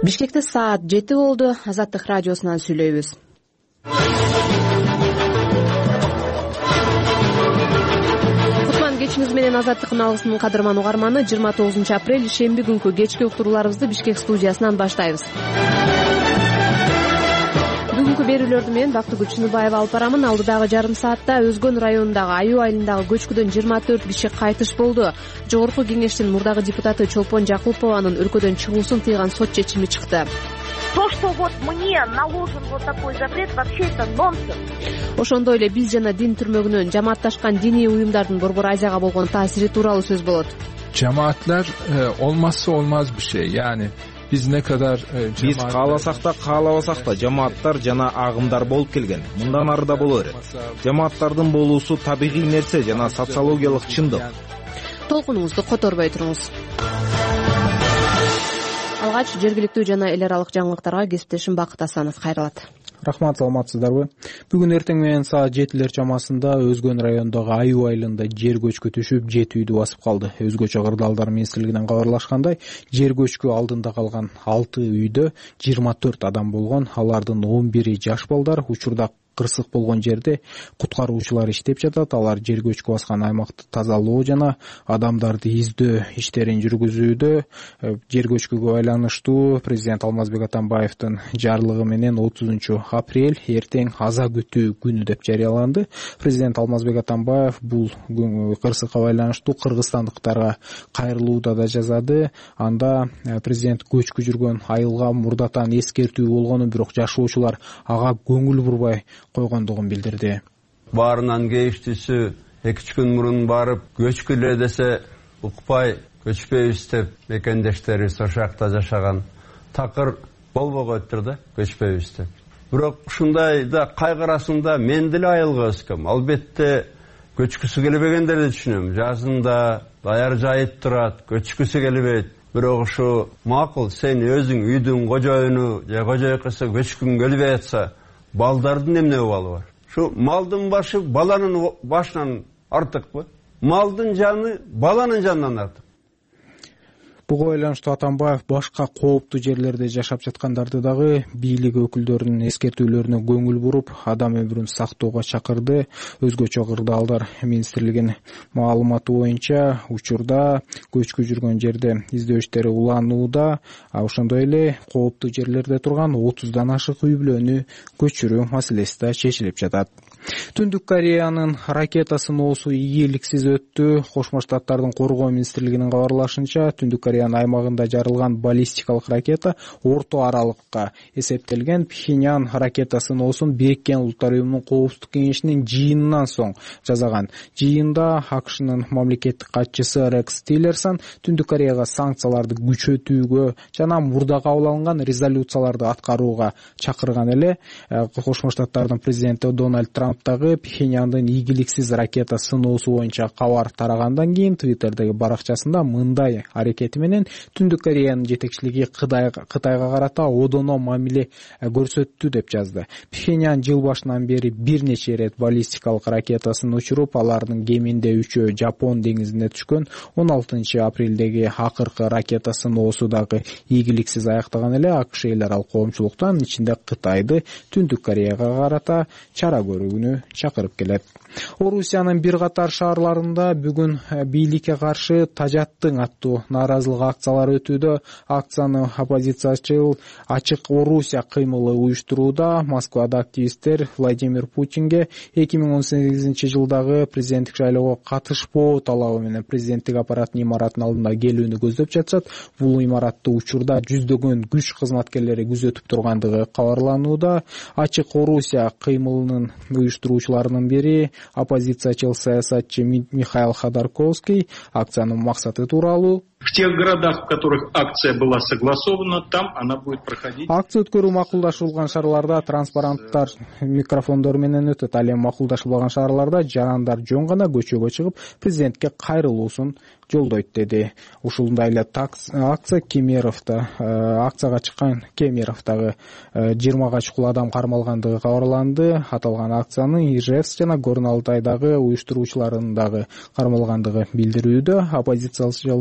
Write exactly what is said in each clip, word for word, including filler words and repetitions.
Бишкекте саат жети болду. Азаттык радиосунан сүйлөйбүз. Кутман кечиңиз менен Азаттыктын алгысынын кадырман угарманы. жыйырма тогузунчу апрель шемби күнкү кечки уктурууларыбызды Бишкек студиясынан баштайбыз. Бүгүнкү берүүлөрдү мен Бактыгүл Чыныбаева алып барамын. Алдыдагы жарым саатта Өзгөн районундагы Аюу айылындагы көчкүдөн жыйырма төрт киши кайтыш болду. Жогорку кеңештин мурдагы депутаты Чолпон Жакупованын өлкөдөн чыгуусун тыйган сот чечими чыкты. То, что вот мне наложен вот такой запрет, вообще это нонсенс. Ошондой эле биз жана дин түрмөгүнөн жамаатташкан диний уюмдардын Борбор Азияга болгон таасири тууралуу сөз болот. Cemaatler e, olmazsa olmaz bir şey. Yani biz ne kadar e, Биз кааласак да каалабасак да жамааттар жана агымдар болуп келген. Мындан ары да боло берет. Жамааттардын болуусу табигый нерсе жана социологиялык чындык. Толкунуңузду которбой туруңуз. Алгач жергиликтүү жана эл аралык жаңылыктарга кесиптешим Бакыт Асанов кайрылат. Рахмат, саламатсыздарбы? Бүгүн эртең менен саат жетилер чамасында Өзгөн районундагы Аюу айылында жер көчкү түшүп, жети үйдү басып калды. Өзгөчө кырдаалдар министрлигинен кабарлашкандай, жер көчкү алдында калган алты үйдө жыйырма төрт адам болгон. Алардын он бири жаш балдар. Учурда кырсык болгон жерде куткаруучулар иштеп жатат. Алар жер көчкү баскан аймакты тазалоо жана адамдарды издөө иштерин жүргүзүүдө. Жер көчкүгө байланыштуу президент Алмазбек Атамбаевдин жарлыгы менен отузунчу апрель эртең аза күтүү күнү деп жарыяланды. Президент Алмазбек Атамбаев бул кырсыкка байланыштуу кыргызстандыктарга кайрылууда да жазады. Анда президент көчкү жүргөн айылга мурдатан эскертүү болгону, бирок жашоочулар ага көңүл бурбай койгондугун билдирди. Баарынан кейиштүүсү эки үч күн мурун барып көчкүлө десе укпай көчпөйбүз деп мекендештерибиз ошакта жашаган такыр болбого өттүр да, көчпөйбүз деп. Бирок ушундай да кайгырасында мен деле айылга өскөм. Албетте көчкүсү келбегендерди түшүнөм. Жазында даяр жайып турат, көчкүсү келбейт. Бирок ушу макул, сен өзүң үйдүн кожоюну же кожойкысы көчкүң келбей атса, балдардын эмне абалы бар? Şu maldın başı balanın başынан артык mı? Maldın canı balanın canından артык. Буга байланыштуу Атамбаев башка кооптуу жерлерде жашап жаткандарды дагы бийлик өкүлдөрүнүн эскертүүлөрүнө көңүл буруп, адам өмүрүн сактоого чакырды. Өзгөчө кырдаалдар министрлигинин маалыматы боюнча учурда көчкү жүргөн жерде издөө иштери уланууда, а ошондой эле кооптуу жерлерде турган отуздан ашык үй бүлөнү көчүрүү маселеси да чечилип жатат. Түндүк Кореянын ракета сыноосу ийгиликсиз өттү. Кошмо Штаттардын коргоо министрлигинин кабарлашынча, Түндүк Кореянын аймагында жарылган баллистикалык ракета орто аралыкка эсептелген. Пхеньян ракета сыноосун Бириккен Улуттар уюмунун коопсуздук кеңешинин жыйынынан соң жазаган. Жыйында АКШнын мамлекеттик катчысы Рекс Тиллерсон Түндүк Кореяга санкцияларды күчөтүүгө жана мурда кабыл алынган резолюцияларды аткарууга чакырган эле. Кошмо Штаттардын президенти Дональд Трамп дагы Пхеньяндын ийгиликсиз ракета сыноосу боюнча кабар тарагандан кийин Твиттердеги баракчасында мындай аракети менен Түндүк Кореянын жетекчилиги Кытайга карата одоно мамиле көрсөттү деп жазды. Пхеньян жыл башынан бери бир нече ирет баллистикалык ракетасын учуруп, алардын кеминде үчөө Жапон деңизине түшкөн. он алтынчы апрелдеги акыркы ракета сыноосу дагы ийгиликсиз аяктаган эле. АКШ эл аралык коомчулуктан ичинде Кытайды Түндүк Кореяга карата чара көрүүнү чакырып келет. Орусиянын бир катар шаарларында бүгүн бийликке каршы тажаттың аттуу нааразылык акциялары өтүүдө. Акцияны оппозициячыл Ачык Орусия кыймылы уюштурууда. Москвада активисттер Владимир Путинге эки миң он сегизинчи жылдагы президенттик шайлоого катышпоо талабы менен президенттик аппараттын имаратынын алдына келүүнү көздөп жатышат. Бул имаратты учурда жүздөгөн күч кызматкерлери күзөтүп тургандыгы кабарланууда. Ачык Орусия кыймылынын уюштуруучуларынын бири оппозициячыл саясатчы Михаил Ходорковский акциянын максаты тууралуу: в тех городах, в которых акция была согласована, там она будет проходить. Акция өткөрүү макулдашылган шаарларда транспаранттар микрофондор менен өтөт. Ал эми макулдашылбаган шаарларда жарандар жөн гана көчөгө чыгып президентке кайрылуусун жолдойт деди. Ушундай эле акция Кемеровдо акцияга чыккан Кемеровдогу жыйырмага чукул адам кармалгандыгы кабарланды. Аталган акциянын Ижевск жана Горно Алтайдагы уюштуруучуларынын дагы кармалгандыгы билдирүүдө. Оппозициялык саясатчы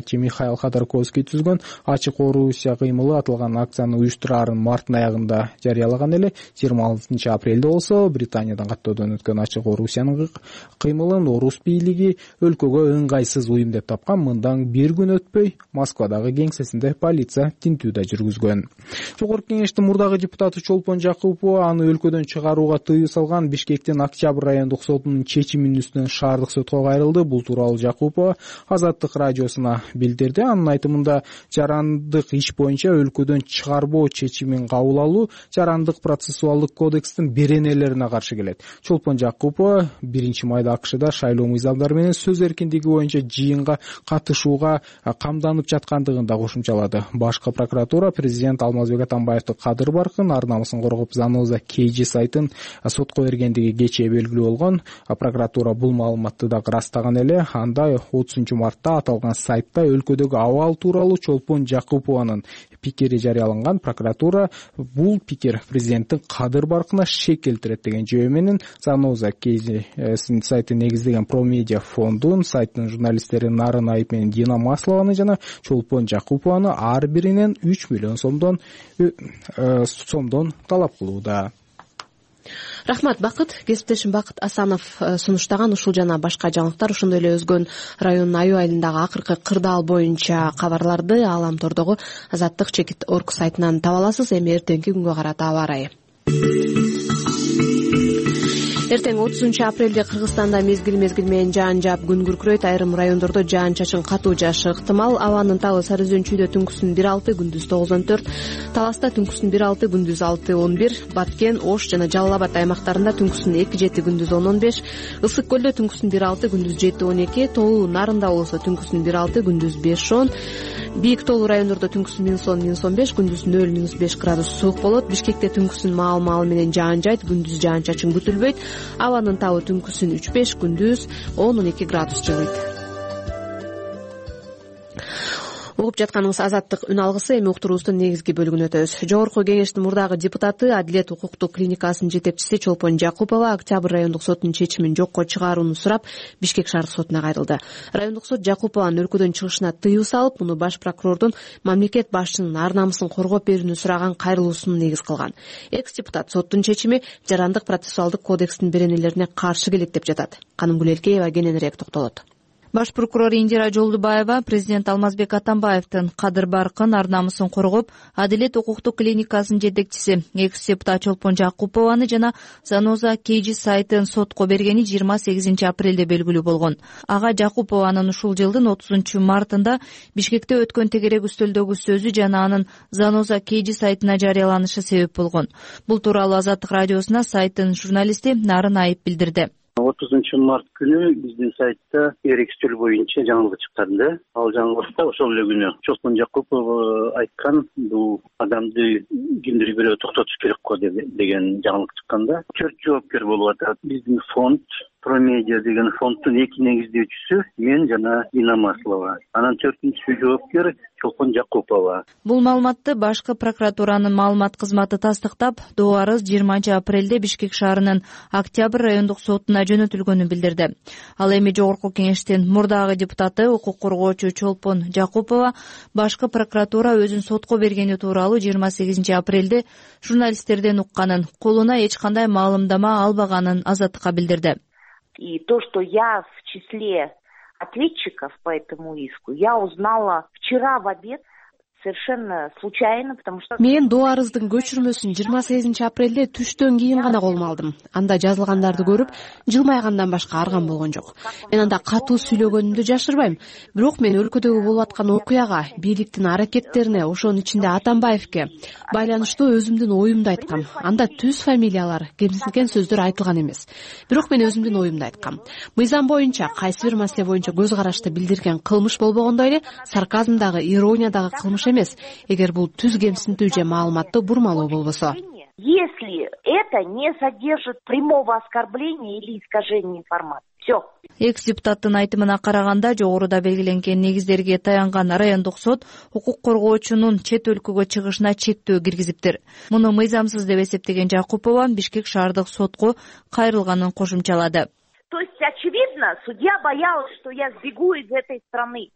катчы Михаил Ходорковский түзгөн Ачык Орусия кыймылы аталган акцияны уюштураарын марттын аягында жарыялаган эле. жыйырма алтынчы апрелде болсо Британиядан каттоодон өткөн Ачык Орусиянын кыймылын орус бийлиги өлкөгө ыңгайсыз уюм деп тапкан. Мындан бир күн өтпөй Москвадагы кеңсесинде полиция тинтүү да жүргүзгөн. Жогорку кеңештин мурдагы депутаты Чолпон Жакупова аны өлкөдөн чыгарууга тыюу салган Бишкектин Октябрь райондук сотунун чечиминин үстүнөн шаардык сотко кайрылды. Бул тууралуу Жакупова Азаттык радиосуна билдирди. Анын айтымында жарандык иш боюнча өлкөдөн чыгарбоо чечимин кабыл алуу жарандык процессуалдык кодекстин беренелерине каршы келет. Чолпон Жакупова биринчи майда АКШда шайлоо мыйзамдары менен сөз эркиндиги боюнча жыйынга катышууга камданып жаткандыгын да кошумчалады. Башкы прокуратура президент Алмазбек Атамбаевди кадыр баркын, ар намысын коргоп Заноза Кейджи сайтын сотко бергендиги кечээ белгилүү болгон. Прокуратура бул маалыматты да ырастаган эле. Анда отузунчу мартта аталган сайтта өлкөдөгү абал тууралуу Чолпон Жакупованын пикири жарыяланган. Прокуратура бул пикир президенттин кадыр баркына шек келтирет деген жөө менен Заноза Кейджи сайты негиздеген Промедиа фондун сайттын журналисттери Нарын Айып менен Дина Маслованы жана Чолпон Жакупованы ар биринен үч миллион сомдон сомдон талап кылууда. Рахмат, Бакыт. Кесиптешим Бакыт Асанов сунуштаган ушул жана башка жаңылыктар, ошондой эле Өзгөн районунун аюу айылындагы акыркы кырдаал боюнча кабарларды Ааламтордогу Азаттык чекит орг сайтынан таба аласыз. Эми эртеңки күнгө карата аба ырайы. Эртең отузунчу апрелде Кыргызстанда мезгил мезгил менен жаан жаап күн күркүрөйт. Айрым райондордо жаан-чачын катуу жаашы ыктымал. Абанын табы Сары Өзөнчүйдө түнкүсүн бир алты, күндүз тогуз он төрт, Таласта түнкүсүн бир алты, күндүз алты он бир, Баткен, Ош жана Жалал Абад аймактарында түнкүсүн эки жети, күндүз он он беш, Ысык көлдө түнкүсүн бир алты, күндүз жети он эки, Тоолуу Нарында болсо түнкүсүн бир алты, күндүз беш он, Бийик тоолуу райондордо түнкүсүн минус он, минус он беш, күндүз нөл, минус беш градус суук болот. Бишкекте түнкүсүн маал-маал менен жаан жайт, күндүз жаан-чачын күтүлбөйт. Абанын табы түнкүсүн үч беш, күндүз он он эки градус жылыйт. Угуп жатканыңыз Азаттык үн алгысы. Эми уктуруубуздун негизги бөлүгүнө өтөбүз. Жогорку кеңештин мурдагы депутаты, Адилет укуктук клиникасынын жетекчиси Чолпон Жакупова Октябрь райондук сотунун чечимин жокко чыгарууну сурап Бишкек шаардык сотуна кайрылды. Райондук сот Жакупованын өлкөдөн чыгышына тыюу салып, муну баш прокурордун мамлекет башчынын ар намысын коргоп берүүнү сураган кайрылуусуну негиз кылган. Экс депутат соттун чечими жарандык процессуалдык кодекстин беренелерине каршы келет деп жатат. Канымгүл Элкеева кененирээк токтолот. Баш прокурор Индира Жолдубаева президент Алмазбек Атамбаевдин кадыр баркын, ар намысын коргоп, Адилет укуктук клиникасынын жетекчиси экс депутат Чолпон Жакупованы жана Заноза Кейджи сайтын сотко бергени жыйырма сегизинчи апрелде белгилүү болгон. Ага Жакупованын ушул жылдын отузунчу мартында Бишкекте өткөн тегерек үстөлдөгү сөзү жана анын Заноза Кейджи сайтына жарыяланышы себеп болгон. Бул тууралуу Азаттык радиосуна сайттын журналисти Нарын Айып билдирди. отузунчу март күнү биздин сайтта эрек стөл боюнча жаңылык чыкканды. Ал жаңылыкта ошол эле күнү Чолпон Жакупов айткан, бул адамды кимдир бирөө токтотуш керек го деген жаңылык чыкканда, төрт жоопкер болуп атат. Биздин фонд Промедиа деген фонддун эки негиздөөчүсү мен жана Дина Маслова. Анан төртүнчү жоопкер Чолпон Жакупова. Бул маалыматты башкы прокуратуранын маалымат кызматы тастыктап, доо арыз жыйырманчы апрелде Бишкек шаарынын Октябрь райондук сотуна жөнөтүлгөнүн билдирди. Ал эми жогорку кеңештин мурдагы депутаты, укук коргоочу Чолпон Жакупова башкы прокуратура өзүн сотко бергени тууралуу жыйырма сегизинчи апрелде журналисттерден укканын, колуна эч кандай маалымдама албаганын Азаттыкка билдирди. И то, что я в числе ответчиков по этому иску, я узнала вчера в обед совершенно случайно, потому что... Мен доо арыздын көчүрмөсүн жыйырма сегизинчи апрелде түштөн кийин гана колума алдым. Анда жазылгандарды көрүп, жылмайгандан башка арган болгон жок. Мен анда катуу сүйлөгөнүмдү жашырбайм. Бирок мен өлкөдөгү болуп аткан окуяга, бийликтин аракеттерине, ошонун ичинде Атамбаевке байланыштуу өзүмдүн оюмду айткам. Анда түз фамилиялар, кемсинген сөздөр айтылган эмес. Бирок мен өзүмдүн оюмду айткам. Мыйзам боюнча, кайсы бир маселе боюнча көз карашты билдирген кылмыш болбогондой эле, сарказмдагы, ирониядагы кылмыш эмес, эгер бул түз кемсинтүү же маалыматты бурмалоо болбосо. Если это не содержит прямого оскорбления или искажения информации. Все. Экс депутаттын айтымына караганда, жогоруда белгиленген негиздерге таянган райондук сот укук коргоочунун чет өлкөгө чыгышына чектөө киргизиптир. Муну мыйзамсыз деп эсептеген Жакупова Бишкек шаардык сотко кайрылганын кошумчалады. То есть, очевидно, судья боялась, что я сбегу из этой страны.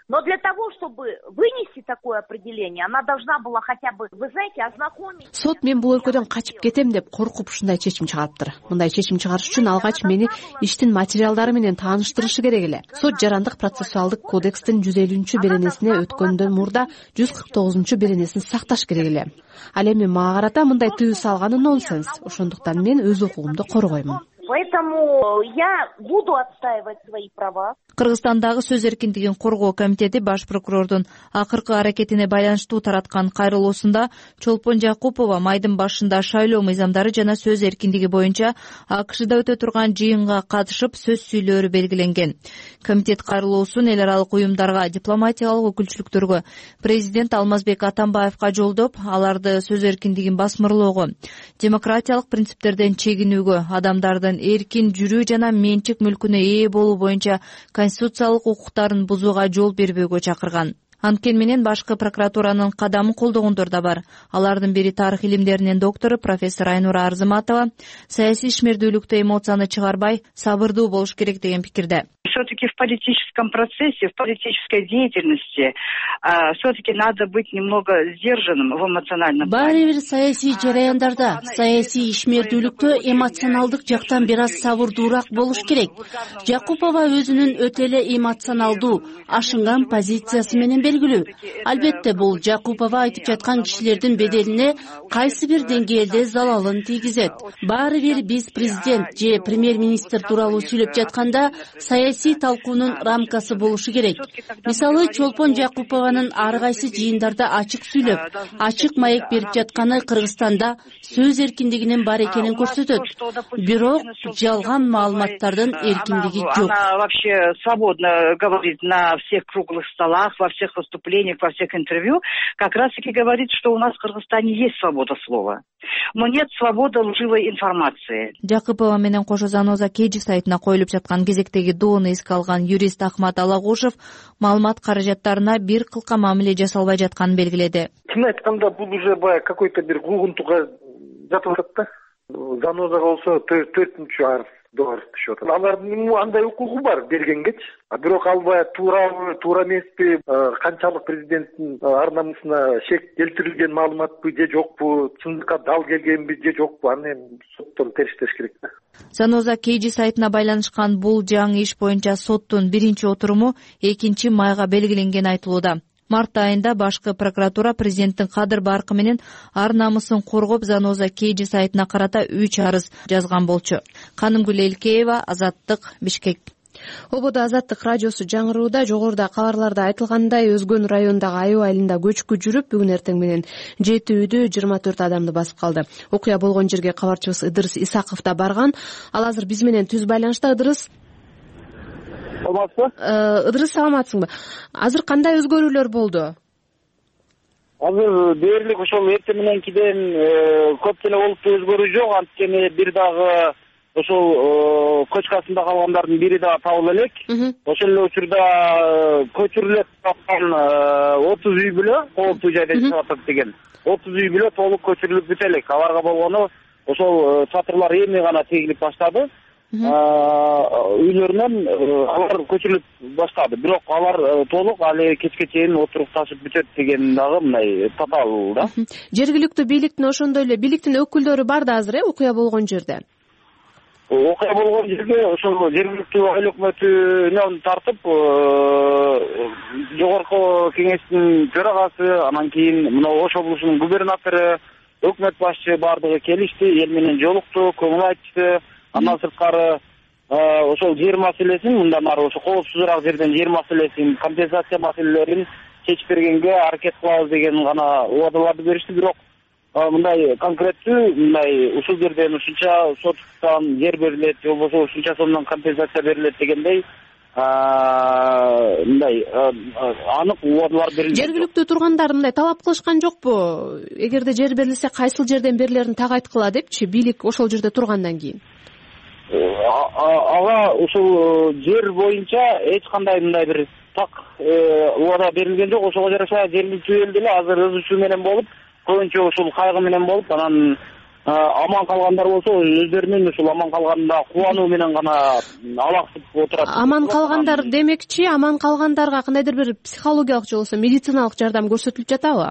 Но для того, чтобы вынести такое определение, она должна была хотя бы, вы знаете, ознакомить... Сот мен бул өлкөдөн качып кетем деп коркуп ушундай чечим чыгарыптыр. Мындай чечим чыгарыш үчүн алгач мени иштин материалдары менен тааныштырышы керек эле. Сот жарандык процессуалдык кодекстин жүз элүүнчү беренесине өткөндөн мурда жүз кырк тогузунчу беренесин сакташ керек эле. Ал эми мага карата мындай тыюу салганы нонсенс. Ошондуктан мен өз укугумду коргоймун. Поэтому я буду отстаивать свои права. Кыргызстандагы сөз эркиндигин коргоо комитети баш прокурордун акыркы аракетине байланыштуу тараткан кайрылуусунда Чолпон Жакупова майдын башында шайлоо мыйзамдары жана сөз эркиндиги боюнча АКШда өтө турган жыйынга катышып сөз сүйлөөрү белгиленген. Комитет кайрылуусун эл аралык уюмдарга, дипломатиялык өкүлчүлүктөргө, президент Алмазбек Атамбаевка жолдоп, аларды сөз эркиндигин басмырлоого, демократиялык принциптерден чегинүүгө, адамдардын эркин жүрүү жана менчик мүлкүнө ээ болуу боюнча конституциялык укуктарын бузууга жол бербөөгө чакырган. Анткени менен башкы прокуратуранын кадамын колдогондор да бар. Алардын бири тарых илимдеринин доктору профессор Айнура Арзыматова саясий ишмердүүлүктө эмоцияны чыгарбай, сабырдуу болуш керек деген пикирде. Все-таки в политическом процессе, в политической деятельности э, все-таки надо быть немного сдержанным в эмоциональном. Баары бир саясий жараяндарда, саясий ишмердүүлүктө эмоционалдык жактан бир аз сабырдуураак болуш керек. Жакупова өзүнүн өтө эле эмоционалдуу, ашынган позициясы менен белгилүү. Албетте бул Жакупова айтып жаткан кишилердин беделине кайсы бир деңгээлде залалын тийгизет. Баары бир биз президент же премьер-министр тууралуу сүйлөп жатканда саясий талкуунун рамкасы болушу керек. Мисалы, Чолпон Жакупованын ар кайсы жыйындарда ачык сүйлөп, ачык маек берип жатканы Кыргызстанда сөз эркиндигинин бар экенин көрсөтөт. Бирок жалган маалыматтардын эркиндиги жок. Она вообще свободно говорит на всех круглых столах, во всех выступлениях, во всех интервью, как раз-таки говорит, что у нас в Кыргызстане есть свобода слова, но нет свободы лживой информации. Жакупова менен кошо Заноза Кейджи сайтына коюлуп жаткан кезектеги доону эске алган юрист Ахмат Алагушев маалымат каражаттарына бир кылка мамиле жасалбай жатканын белгиледи. Чын айтканда бул уже баягы какой-то бир куугунтукка жатып атат да. Занозага болсо төртүнчү арыз доллар түшүп атат. Алардын андай укугу бар бергенгечи. А бирок ал баягы туурабы, туура эмеспи, канчалык президенттин ар намысына шек келтирилген маалыматпы же жокпу, чындыкка дал келгенби же жокпу, аны эми соттон териштеш керек да. Заноза Кейджи сайтына байланышкан бул жаңы иш боюнча соттун биринчи отуруму экинчи майга белгиленгени айтылууда. Март айында башкы прокуратура президенттин кадыр баркы менен ар намысын коргоп Заноза Кейджи сайтына карата үч арыз жазган болчу. Канымгүл Элкеева, Азаттык, Бишкек. Ободо Азаттык радиосу жаңырууда жогоруда кабарларда айтылгандай Өзгөн районундагы Айоо айылында көчкү жүрүп, бүгүн эртең менен жети үйдү жыйырма төрт адамды басып калды. Окуя болгон жерге кабарчыбыз Ыдырыс Исаков да барган. Ал азыр биз менен түз байланышта. Ыдырыс, саламатсызбы? Ыдырыс, саламатсыңбы? Азыр кандай өзгөрүүлөр болду? Азыр дээрлик ошол эртең мененкиден көп деле олуттуу өзгөрүү жок, анткени бир дагы ошол кочкасында калгандардын бири дагы табыла элек. Ошол эле учурда көчүрүлүп аткан отуз үй бүлө кооптуу жайда жашап атат деген. отуз үй бүлө толук көчүрүлүп бүтө элек. Аларга болгону ошол чатырлар эми гана тегилип баштады. Үйлөрүнөн алар көчүрүлүп баштады. Бирок алар толук али кечке чейин отурукташып бүтөт деген дагы мындай татаал да. Жергиликтүү бийликтин ошондой эле бийликтин өкүлдөрү бар да азыр, э, окуя болгон жерде. Окуя болгон жерге ошол жергиликтүү айыл өкмөтүнөн тартып жогорку кеңештин төрагасы, анан кийин мына Ош облусунун губернатору, өкмөт башчы баардыгы келишти, эл менен жолукту, көңүл айтышты. Андан сырткары ошол жер маселесин мындан ары ошо коопсузураак жерден жер маселесин, компенсация маселелерин чечип бергенге аракет кылабыз деген гана убадаларды беришти. Бирок мындай конкреттүү мындай ушул жерден ушунча соттан жер берилет, же болбосо ушунча сомдон компенсация берилет дегендей мындай анык убадалар берилген. Жергиликтүү тургандар мындай талап кылышкан жокпу? Эгерде жер берилсе кайсыл жерден берилерин так айткыла депчи, бийлик ошол жерде тургандан кийин. Ага ушул жер боюнча эч кандай мындай бир так убада берилген жок. Ошого жараша жергиликтүү эл деле азыр өз иши менен болуп, көбүнчө ушул кайгы менен болуп, анан аман калгандар болсо өздөрүнүн ушул аман калганына кубануу менен гана алаксып отурат. Аман калгандар демекчи, аман калгандарга кандайдыр бир психологиялык же болбосо медициналык жардам көрсөтүлүп жатабы?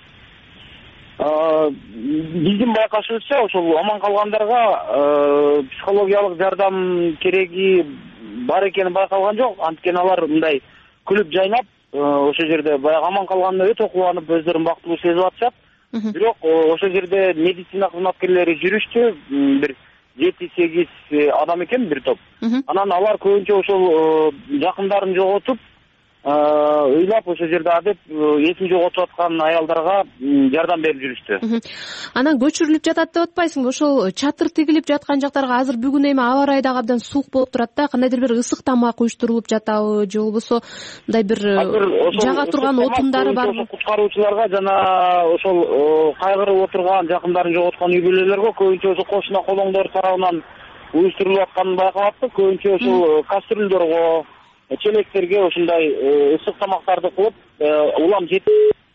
Биздин байкашыбызча ошол аман калгандарга психологиялык жардам кереги бар экени байкалган жок. Анткени алар мындай күлүп жайнап ошол жерде баягы аман калганына өтө кубанып өздөрүн бактылуу сезип атышат. Бирок ошол жерде медицина кызматкерлери жүрүштү, бир жети сегиз адам экен бир топ. Анан алар көбүнчө ошол жакындарын жоготуп, ыйлап ошол жерде адеп эсин жоготуп аткан аялдарга жардам берип жүрүштү. Анан көчүрүлүп жатат деп атпайсыңбы? Ошол чатыр тигилип жаткан жактарга азыр бүгүн эми аба ырайы дагы абдан суук болуп турат да, кандайдыр бир ысык тамак уюштурулуп жатабы же болбосо мындай бир жага турган отундары барбы? Куткаруучуларга жана ошол кайгырып отурган, жакындарын жоготкон үй бүлөлөргө көбүнчө ошо кошуна колоңдор тарабынан уюштурулуп атканын байкап аттык. Көбүнчө ошол кастрюльдорго, челектерге ушундай ысык тамактарды кылып улам жетип.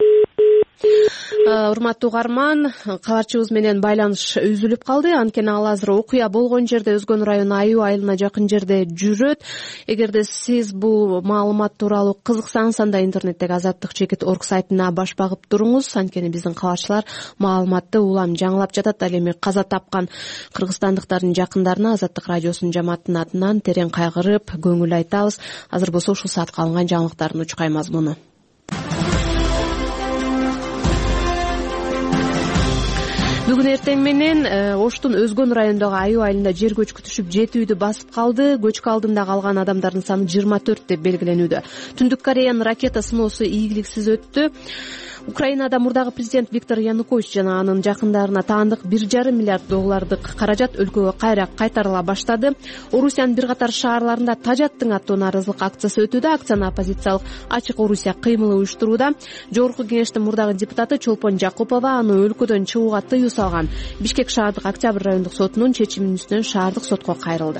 Урматтуу угарман, кабарчыбыз менен байланыш үзүлүп калды. Анткени ал азыр окуя болгон жерде, Өзгөн району Аюу айылына жакын жерде жүрөт. Эгерде сиз бул маалымат тууралуу кызыксаңыз, анда интернеттеги азаттык чекит орг сайтына баш багып туруңуз. Анткени биздин кабарчылар маалыматты улам жаңылап жатат. Ал эми каза тапкан кыргызстандыктардын жакындарына Азаттык радиосунун жамаатынын атынан терең кайгырып, көңүл айтабыз. Азыр болсо ушул саатка алынган жаңылыктардын учкай мазмуну. Бүгүн эртең менен Оштун Өзгөн районундагы Аюу айылында жер көчкү түшүп, жети үйдү басып калды. Көчкү алдында калган адамдардын саны жыйырма төрт деп белгиленүүдө. Түндүк Кореянын ракета сыноосу ийгиликсиз өттү. Украинада мурдагы президент Виктор Янукович жана анын жакындарына таандык бир жарым миллиард доллардык каражат өлкөгө кайра кайтарыла баштады. Орусиянын бир катар шаарларында Тажаттың аттуу нааразылык акциясы өтүүдө. Акцияны оппозициялык Ачык Орусия кыймылы уюштурууда. Жогорку кеңештин мурдагы депутаты Чолпон Жакупова аны өлкөдөн чыгууга тыюу салган. Бишкек шаардык Октябрь райондук сотунун чечиминин үстүнөн шаардык сотко кайрылды.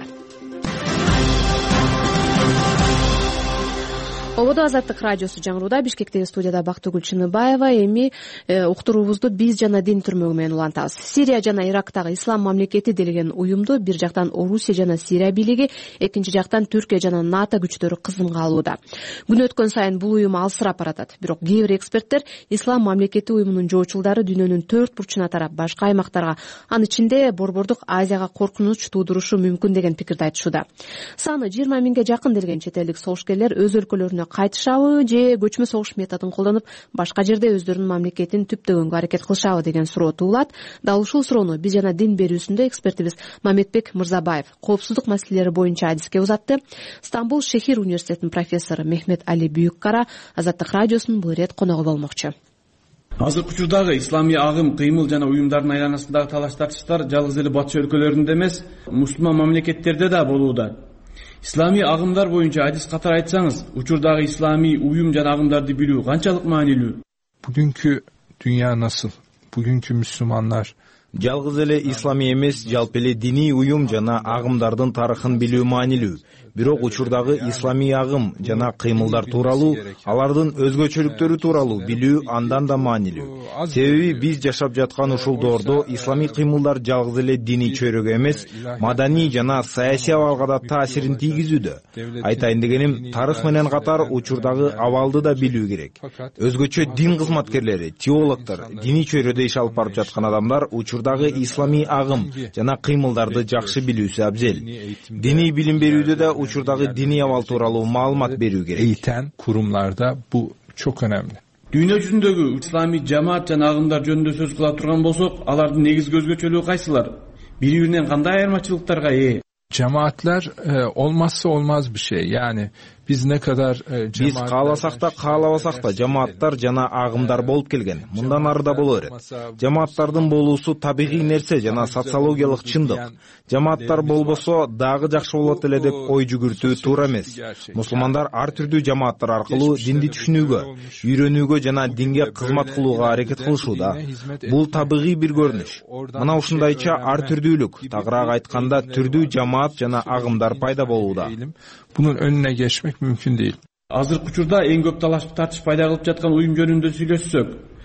Ободо Азаттык радиосу жаңырууда. Бишкектеги студияда Бактыгүл Чыныбаева. Эми э, уктуруубузду биз жана дин түрмөгү менен улантабыз. Сирия жана Ирактагы ислам мамлекети делген уюмду бир жактан Орусия жана Сирия бийлиги, экинчи жактан Түркия жана НАТО күчтөрү кызымга алууда. Күн өткөн сайын бул уюм алысырап баратат. Бирок кээ бир эксперттер ислам мамлекети уюмунун жоочулдары дүйнөнүн төрт бурчуна тарап башка аймактарга, анын ичинде Борбордук Азияга коркунуч туудурушу мүмкүн деген пикирди айтышууда. Саны жыйырма миңге жакын делген чет элдик согушкерлер өз өлкөлөрүнө кайтышабы же көчмө согуш методун колдонуп башка жерде өздөрүнүн мамлекетин түптөгөнгө аракет кылышабы деген суроо туулат. Дал ушул суроону биз жана дин берүүсүндө экспертибиз Мамедбек Мырзабаев коопсуздук маселелери боюнча адиске узатты. Стамбул Шехир университетинин профессору Мехмет Али Бүйүккара Азаттык радиосунун бул ирет коногу болмокчу. Азыркы учурдагы исламий агым, кыймыл жана уюмдардын айланасындагы талаш тартыштар жалгыз эле батыш өлкөлөрүндө эмес, мусулман мамлекеттерде да болууда. Исламий агымдар боюнча адис катары айтсаңыз, учурдагы исламий уюм жана агымдарды билүү канчалык маанилүү? Bugünkü dünya nasıl? Bugünkü Müslümanlar жалгыз эле исламий эмес, жалпы эле диний уюм жана агымдардын тарыхын билүү маанилүү. Бирок учурдагы исламий агым жана кыймылдар тууралуу, алардын өзгөчөлүктөрү тууралуу билүү андан да маанилүү. Себеби биз жашап жаткан ушул доордо исламий кыймылдар жалгыз эле диний чөйрөгө эмес, маданий жана саясий абалга да таасирин тийгизүүдө. Айтайын дегеним, тарых менен катар учурдагы абалды да билүү керек. Өзгөчө дин кызматкерлери, теологдор, диний чөйрөдө иш алып барып жаткан адамдар учурдагы исламий агым жана кыймылдарды жакшы билүүсү абзел. Диний билим берүүдө да учурдагы диний абал тууралуу маалымат берүү керек. Eğiten kurumlarda bu çok önemli. Дүйнө жүзүндөгү исламий жамаат жана агымдар жөнүндө сөз кыла турган болсок, алардын негизги өзгөчөлүгү кайсылар? Бири-биринен кандай айырмачылыктарга ээ? Cemaatler e, olmazsa olmaz bir şey. Yani biz ne kadar e, Биз кааласак да каалабасак да жамааттар жана агымдар болуп келген. Мындан ары да боло берет. Жамааттардын болуусу табигый нерсе жана социологиялык чындык. Жамааттар болбосо дагы жакшы болот эле деп ой жүгүртүү туура эмес. Мусулмандар ар түрдүү жамааттар аркылуу динди түшүнүүгө, үйрөнүүгө жана динге кызмат кылууга аракет кылышууда. Бул табигый бир көрүнүш. Мына ушундайча ар түрдүүлүк, тагыраак айтканда түрдүү жамаат жана агымдар пайда болууда. Bunun önüne geçmek mümkün değil. Азыркы учурда эң көп талаш тартыш пайда кылып жаткан уюм жөнүндө сүйлөшсөк,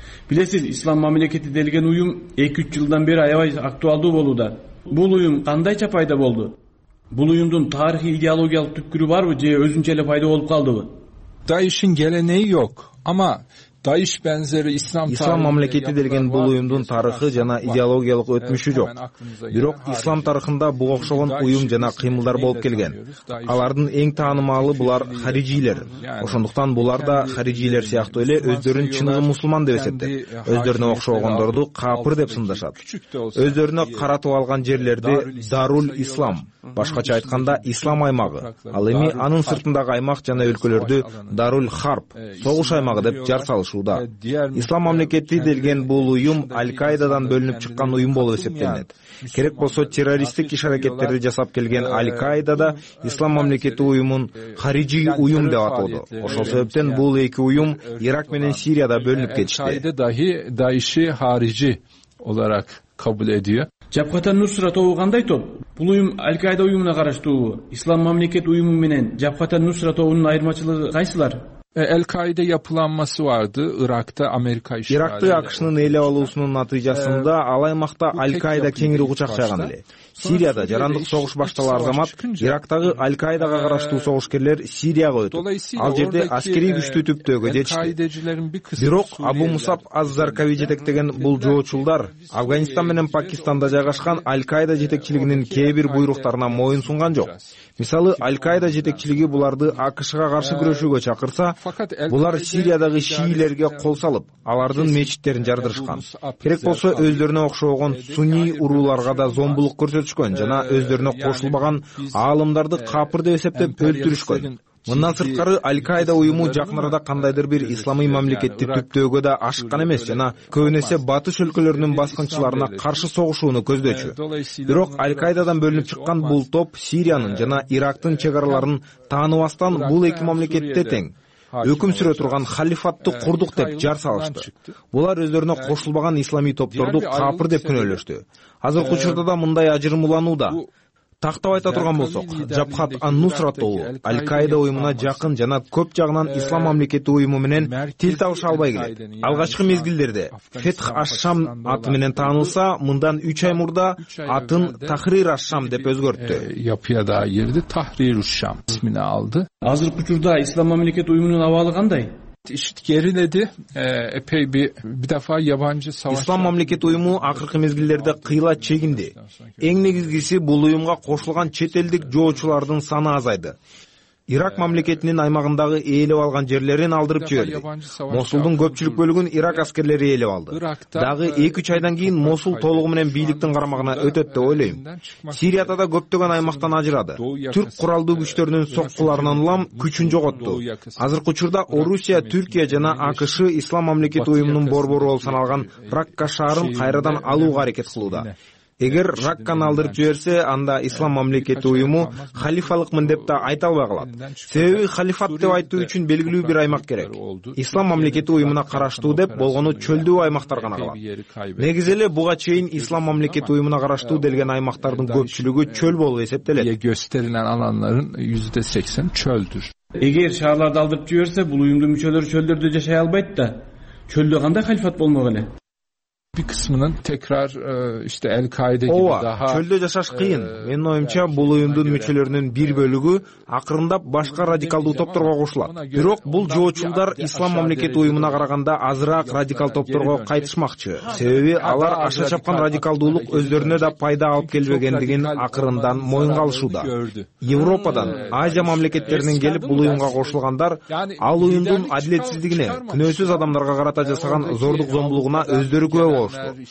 Билесиз, ислам мамлекети делген уюм эки үч жылдан бери аябай актуалдуу болууда. Бул уюм кандайча пайда болду? Бул уюмдун тарыхый идеологиялык түпкүрү барбы же өзүнчө эле пайда болуп калдыбы? DAEŞ'in geleneği yok ama DAEŞ benzeri İslam İslam мамлекети делген бул уюмдун тарыхы жана идеологиялык өтмүшү жок. Бирок ислам тарыхында буга окшогон уюм жана кыймылдар болуп келген. Алардын эң таанымалы булар харижилер. Ошондуктан булар да харижилер сыяктуу эле өздөрүн чыныгы мусулман деп эсептейт. Өздөрүнө окшогондорду капыр деп сындашат. Өздөрүнө каратып алган жерлерди Дарул Ислам, башкача айтканда ислам аймагы, ал эми анын сыртындагы аймак жана өлкөлөрдү Дарул Харп, согуш аймагы деп жар салышууда. Ислам мамлекети делген бул уюм Аль-Каидадан бөлүнүп чыккан уюм болуп эсептелет. Керек болсо террористтик иш-аракеттерди жасап келген Аль-Каида да Ислам мамлекети уюмун харижи уюм деп атоодо. Ошол себептен бул эки уюм Ирак менен Сирияда бөлүнүп кетишти. Al-Kaide dahi DAEŞ'i harici olarak kabul ediyor. Жапката Нусра тобу кандай топ? Бул уюм Аль-Каида уюмуна караштуу. Ислам мамлекет уюму менен Жапката Нусра тобунун айырмачылыгы кайсылар? El-Kaide yapılanması vardı Irak'ta Amerika işgali. Иракты АКШнын ээлеп алуусунун натыйжасында ал аймакта Аль-Каида кеңири кучак жайган эле. Сирияда жарандык согуш башталар замат Ирактагы Аль-Каидага караштуу согушкерлер Сирияга өтүп, ал жерде аскерий күчтүү түптөөгө жетишти. Бирок Абу Мусаб аз-Заркави жетектеген бул жоочулдар Афганистан менен Пакистанда жайгашкан Аль-Каида жетекчилигинин кээ бир буйруктарына моюн сунган жок. Мисалы, Аль-Каида жетекчилиги буларды АКШга каршы күрөшүүгө чакырса, булар Сириядагы шиилерге кол салып, алардын мечиттерин жардырышкан. Керек болсо өздөрүнө окшогон сунни урууларга да зомбулук көрсөтүшкөн жана өздөрүнө кошулбаган аалымдарды капыр деп эсептеп өлтүрүшкөн. Мындан сырткары Аль-Каида уюму жакын арада кандайдыр бир исламый мамлекетти түптөөгө да ашыккан эмес жана көбүнесе батыш өлкөлөрүнүн баскынчыларына каршы согушууну көздөчү. Бирок Аль-Каидадан бөлүнүп чыккан бул топ Сириянын жана Ирактын чек араларын тааныбастан бул эки мамлекетте тең өкүм сүрө турган халифатты курдук деп жар салышты. Булар өздөрүнө кошулбаган исламий топторду капыр деп күнөөлөштү. Азыркы учурда да мындай ажырымууланууда. Тактап айта турган болсок, Жабхат ан-Нусра тобу Аль-Каида уюмуна жакын жана көп жагынан ислам мамлекети уюму менен тил табыша албай келет. Алгачкы мезгилдерде Фетх аш-Шам аты менен таанылса, мындан үч ай мурда атын Тахрир аш-Шам деп өзгөрттү. Yapıya da girdi, Tahrir аш-Şam ismini aldı. Азыркы учурда ислам мамлекети уюмунун абалы кандай? İşit geriledi. E, epey bir bir defa yabancı savaş. İslam мамлекети уюму акыркы мезгилдерде кыйла чегинди. Эң негизгиси бул уюмга кошулган чет элдик жоочулардын саны азайды. Ирак мамлекетинин аймагындагы ээлеп алган жерлерин алдырып жиберди. Мосулдун көпчүлүк бөлүгүн Ирак аскерлери ээлеп алды. Дагы эки үч айдан кийин Мосул толугу менен бийликтин карамагына өтөт деп ойлойм. Сирияда да көптөгөн аймактан ажырады. Түрк куралдуу күчтөрүнүн соккуларынан улам күчүн жоготту. Азыркы учурда Орусия, Түркия жана АКШ ислам мамлекети уюмунун борбору болуп саналган Ракка шаарын кайрадан алууга аракет кылууда. Эгер Ракканы алдырып жиберсе, анда ислам мамлекети уюму халифалыкмын деп да айта албай калат. Себеби халифат деп айтуу үчүн белгилүү бир аймак керек. Ислам мамлекети уюмуна караштуу деп болгону чөлдүү аймактар гана калат. Негизи эле буга чейин ислам мамлекети уюмуна караштуу делген аймактардын көпчүлүгү чөл болуп эсептелет. Gösterilen alanların yüzde seksen çöldür. Эгер шаарларды алдырып жиберсе, бул уюмдун мүчөлөрү чөлдөрдө жашай албайт да. Чөлдө кандай халифат болмок эле? Bir kısmının tekrar işte El-Kaide gibi Ооба, daha чөлдө жашаш кыйын. Менин оюмча бул уюмдун мүчөлөрүнүн бир бөлүгү акырындап башка радикалдуу топторго кошулат. Бирок бул жоочулдар ислам мамлекети уюмуна караганда азыраак радикал топторго кайтышмакчы. Себеби алар аша чапкан радикалдуулук өздөрүнө да пайда алып келбегендигин акырындан моюнга алышууда. Европадан, Азия мамлекеттеринен келип бул уюмга кошулгандар ал уюмдун адилетсиздигине, күнөөсүз адамдарга карата жасаган зордук зомбулугуна өздөрү күбө.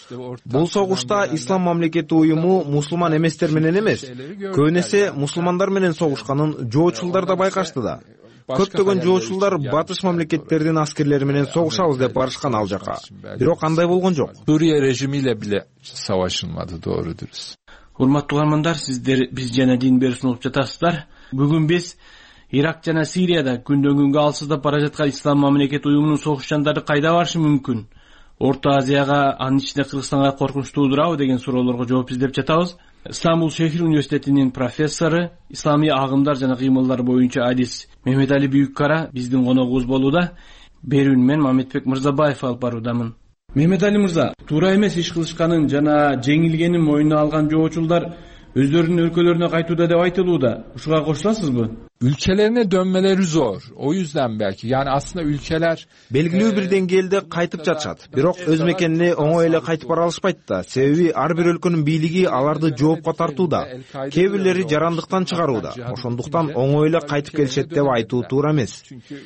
Бул согушта ислам мамлекети уюму мусулман эместер менен эмес, көбүнесе мусулмандар менен согушканын жоочулдар да байкашты да. Көптөгөн жоочулдар батыш мамлекеттердин аскерлери менен согушабыз деп барышкан ал жака. Бирок андай болгон жок. Suriye rejimiyle bile savaşılmadı, doğru dürüst. Урматтуу угармандар, сиздер биз жана дин берүүсүн угуп жатасыздар. Бүгүн биз Ирак жана Сирияда күндөн күнгө алсыздап бара жаткан ислам мамлекети уюмунун согушчандары кайда барышы мүмкүн? Орто Азияга, анын ичинде Кыргызстанга коркунуч туудурабы деген суроолорго жооп издеп жатабыз. Стамбул шехир университетинин профессору, исламий агымдар жана кыймылдар боюнча адис Мехметали Бүйүккара биздин коногубуз болууда. Берүүнү мен Мамедбек Мырзабаев алып баруудамын. Мехметали мырза, туура эмес иш кылышканын жана жеңилгенин мойнуна алган жоочулдар өздөрүнүн өлкөлөрүнө кайтууда деп айтылууда. Ушуга кошуласызбы? Ülkelerine dönmeleri zor. O yüzden belki. Yani aslında ülkeler белгилүү бир деңгээлде кайтып жатышат. Бирок өз мекенине оңой эле кайтып бара алышпайт да. Себеби ар бир өлкөнүн бийлиги аларды жоопко тартууда. Кээ бирлери жарандыктан чыгарууда. Ошондуктан оңой эле кайтып келишет деп айтуу туура эмес.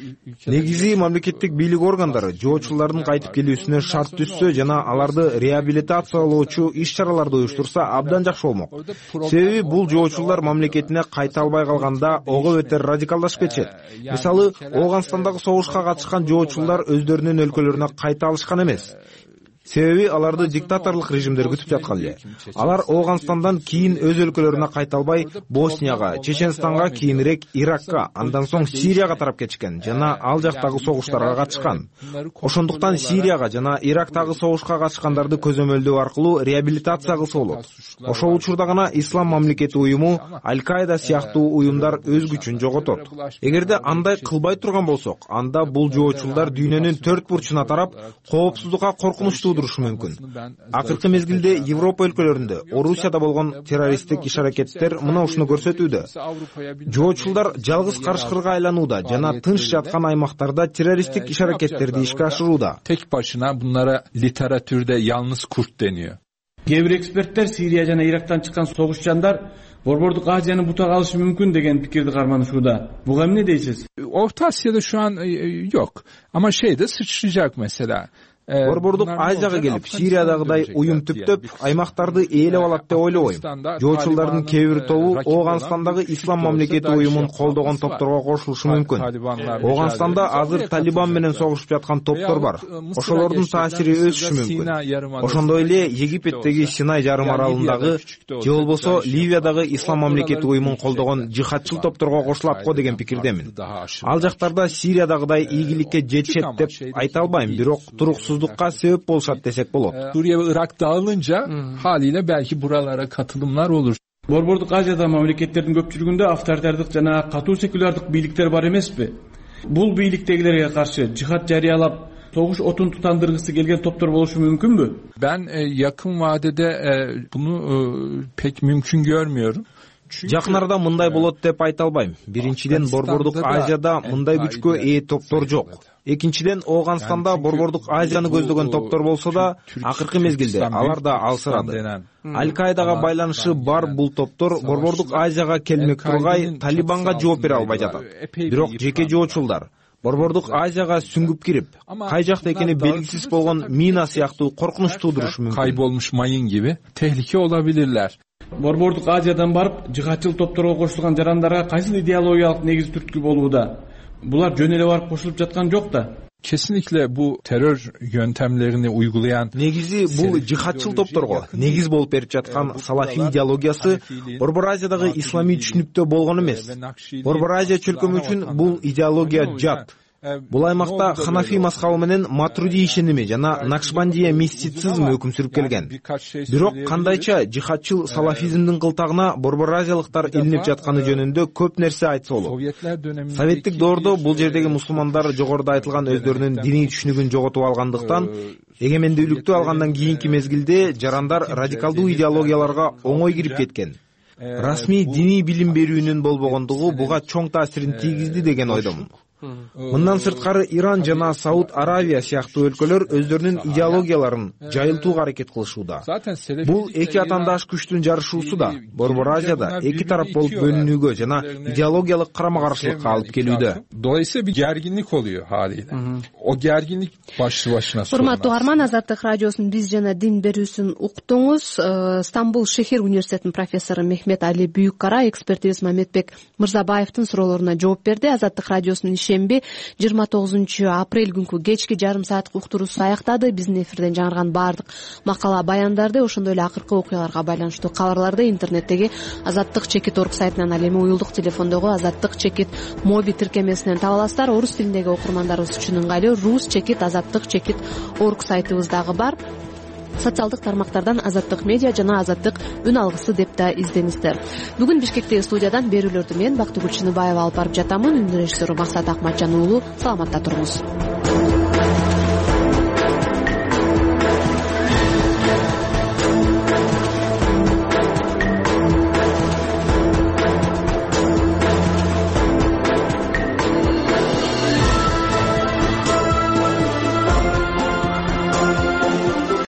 Негизи мамлекеттик бийлик органдары жоочулардын кайтып келүүсүнө шарт түзсө жана аларды реабилитациялоочу иш-чараларды уюштурса абдан жакшы болмок. Себеби бул жоочулар мамлекетине кайта албай калганда ого радикалдашып кетишет. Мисалы, Ооганстандагы согушка катышкан жоочулар өздөрүнүн өлкөлөрүнө кайта алышкан эмес. Себеби аларды диктаторлук режимдер күтүп жаткан эле. Алар Ооганстандан кийин өз өлкөлөрүнө кайта албай, Боснияга, Чеченстанга, кийинирээк Иракка, андан соң Сирияга тарап кетишкен жана ал жактагы согуштарга катышкан. Ошондуктан Сирияга жана Ирактагы согушка катышкандарды көзөмөлдөө аркылуу реабилитация кылса болот. Ошол учурда гана Ислам мамлекети уюму, Аль-Каида сыяктуу уюмдар өз күчүн жоготот. Эгерде андай кылбай турган болсок, анда бул жоочулдар дүйнөнүн төрт бурчуна тарап, коопсуздукка коркунучтуу дурушу мүмкүн. Акыркы мезгилде Европа өлкөлөрүндө, Орусияда болгон террористтик иш-аракеттер мына ушуну көрсөтүүдө. Жоочулдар жалгыз карышкырга айланууда жана тынч жаткан аймактарда террористтик иш-аракеттерди ишке ашырууда. Tek başına bunlara literatürde yalnız kurt deniyor. Кээ бир эксперттер Сирия жана Ирактан чыккан согушчандар Борбордук Азияны бутак алышы мүмкүн деген пикирди карманышууда. Буга эмне дейсиз? Orta Asya'da şu an yok. Ama şeyde sıçrayacak mesela. Борбордук Азияга келип, Сириядагыдай уюм түптөп, аймактарды ээлеп алат деп ойлобойм. Жоочулардын кээ бир тобу Ооганстандагы Ислам мамлекети уюмун колдогон топторго кошулушу мүмкүн. Ооганстанда азыр Талибан менен согушуп жаткан топтор бар. Ошолордун таасири өсүшү мүмкүн. Ошондой эле Египеттеги Синай жарым аралындагы же болбосо Ливиядагы Ислам мамлекети уюмун колдогон жихадчыл топторго кошулат го деген пикирдемин. Ал жактарда Сириядагыдай ийгиликке жетишет деп айта албайм, бирок туруксуз sebep bolsat desek bolot. Suriye ve Irak dağılınca haliyle belki buralara katılımlar olur. Борбордук Азияда мамлекеттердин көпчүлүгүндө авторитардык жана катуу секулярдык бийликтер бар эмеспи? Бул бийликтегилерге каршы жихад жарыялап, согуш отун тутандыргысы келген топтор болушу мүмкүнбү? Ben e, yakın vadede e, bunu e, pek mümkün görmüyorum. Жакын арада мындай болот деп айта албайм. Биринчиден, Борбордук Азияда мындай күчкө ээ топтор жок. Экинчиден, Ооганстанда Борбордук Азияны көздөгөн топтор болсо да, акыркы мезгилде алар да алсырады. Аль-Каидага байланышы бар бул топтор Борбордук Азияга келмек тургай Талибанга жооп бере албай жатат. Бирок жеке жоочулдар Борбордук Азияга сүңгүп кирип, кай жакта экени белгисиз болгон мина сыяктуу коркунуч туудурушу мүмкүн. Kaybolmuş mayın gibi tehlike olabilirler. Борбордук Азиядан барып, жихадчыл топторго кошулган жарандарга кайсыл идеологиялык негиз түрткү болууда? Булар жөн эле барып кошулуп жаткан жок да. Kesinlikle bu terör yöntemlerini uygulayan негизи бул жихадчыл топторго негиз болуп берип жаткан салафи идеологиясы Борбор Азиядагы исламий түшүнүктө болгон эмес. Борбор Азия чөлкөмү үчүн бул идеология жат. Бул аймакта Ханафи мазхабы менен Матруди ишеними жана Накшбандия мистицизм өкүм сүрүп келген. Бирок кандайча жихадчыл салафизмдин кылтагына борбор азиялыктар илинип жатканы жөнүндө көп нерсе айтса болот. Советтик доордо бул жердеги мусулмандар жогоруда айтылган өздөрүнүн диний түшүнүгүн жоготуп алгандыктан, эгемендүүлүктү алгандан кийинки мезгилде жарандар радикалдуу идеологияларга оңой кирип кеткен. Расмий диний билим берүүнүн болбогондугу буга чоң таасирин тийгизди деген ойдомун. Мындан сырткары Иран жана Сауд Аравия сыяктуу өлкөлөр өздөрүнүн идеологияларын жайылтууга аракет кылышууда. Бул эки атаандаш күчтүн жарышуусу да Борбор Азияда эки тарап болуп бөлүнүүгө жана идеологиялык карама-каршылыкка алып келүүдө. Dolayısıyla bir gerginlik oluyor haliyle. O gerginlik başlı başına sorun. Урматтуу Арман, Азаттык радиосунун биз жана дин берүүсүн уктуңуз. Стамбул шехир университетинин профессору Мехмет Али Бүйүккара экспертибиз Мамедбек Мырзабаевдин суроолоруна жооп берди. Азаттык радиосунун шемби жыйырма тогузунчу апрель күнкү кечки жарым сааттык уктуруусу аяктады. Биздин эфирден жаңырган баардык макала баяндарды, ошондой эле акыркы окуяларга байланыштуу кабарларды интернеттеги азаттык чекит орг сайтынан, ал эми уюлдук телефондогу азаттык чекит моби тиркемесинен таба аласыздар. Орус тилиндеги окурмандарыбыз үчүн ыңгайлуу рус чекит азаттык чекит орг сайтыбыз дагы бар. Социалдык тармактардан Азаттык медиа жана Азаттык үн алгысы деп да издеңиздер. Бүгүн Бишкектеги студиядан берүүлөрдү мен Бактыгүл Чыныбаева алып барып жатамын. Үн режиссеру Максат Акматжан уулу. Саламатта туруңуз.